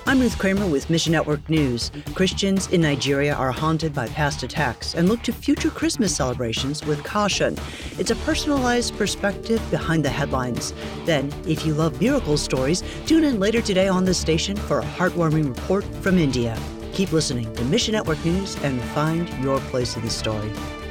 I'm Ruth Kramer with Mission Network News. Christians in Nigeria are haunted by past attacks and look to future Christmas celebrations with caution. It's a personalized perspective behind the headlines. Then, if you love miracle stories, tune in later today on this station for a heartwarming report from India. Keep listening to Mission Network News and find your place in the story.